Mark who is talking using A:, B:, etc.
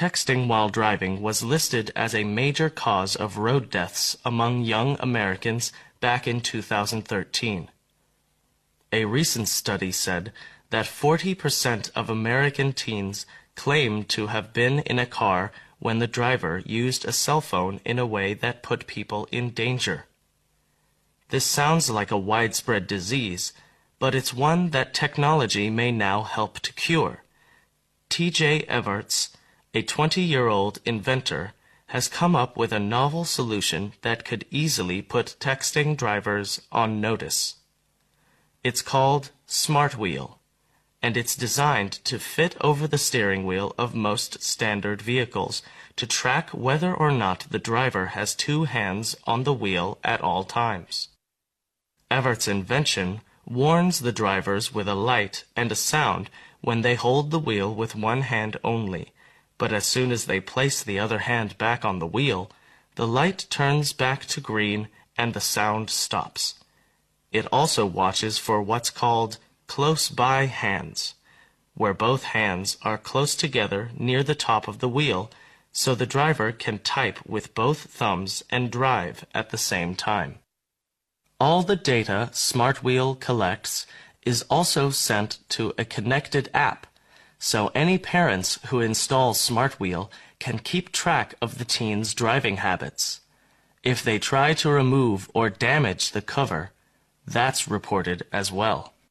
A: Texting while driving was listed as a major cause of road deaths among young Americans back in 2013. A recent study said that 40% of American teens claimed to have been in a car when the driver used a cell phone in a way that put people in danger. This sounds like a widespread disease, but it's one that technology may now help to cure. T.J. Everts, a 20-year-old inventor, has come up with a novel solution that could easily put texting drivers on notice. It's called SmartWheel, and it's designed to fit over the steering wheel of most standard vehicles to track whether or not the driver has two hands on the wheel at all times. Everts' invention warns the drivers with a light and a sound when they hold the wheel with one hand only, but as soon as they place the other hand back on the wheel, the light turns back to green and the sound stops. It also watches for what's called close-by hands, where both hands are close together near the top of the wheel, so the driver can type with both thumbs and drive at the same time. All the data SmartWheel collects is also sent to a connected app, so any parents who install SmartWheel can keep track of the teens' driving habits. If they try to remove or damage the cover, that's reported as well.